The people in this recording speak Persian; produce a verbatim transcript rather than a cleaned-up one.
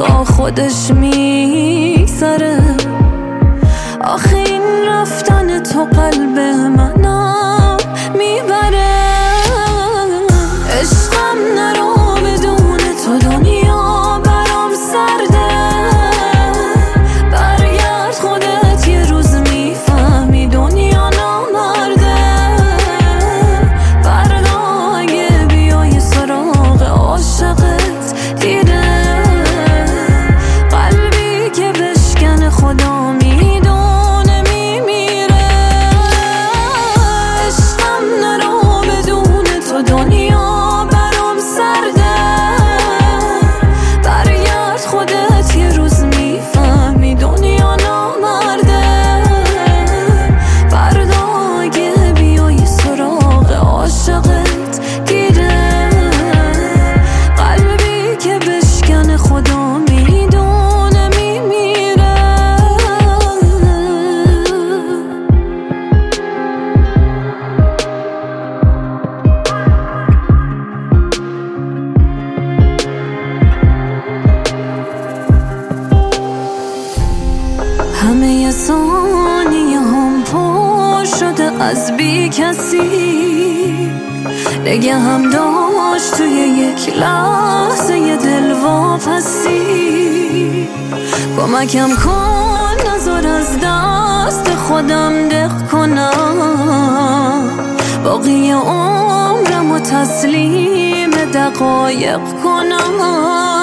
با خودش میگذره. آخه این رفتن تو قلب منم میبره. عشقم نرو بدون تو دنیا برام سرده. برگرد خودت یه روز میفهمی دنیا نامرده. فردا اگه بیای سراغ عاشقت دیره. قلبی که بشکن خدا میدونه میمیره. عشقم نرو بدون تو دنیا برام سرده. برگرد خودت یه روز میفهمی دنیا نامرده. فردا اگه بیای سراغ عاشقت دیره. قلبی که بشکن خدا میدونه میمیره. همه ثانیه هم پر شده از بی کسی. نگه هم داشت توی یک لحظه دل واپسی. کمکم کن نذار از دست خودم دق کنم. باقی عمرم و تسلیم دقایق کنم.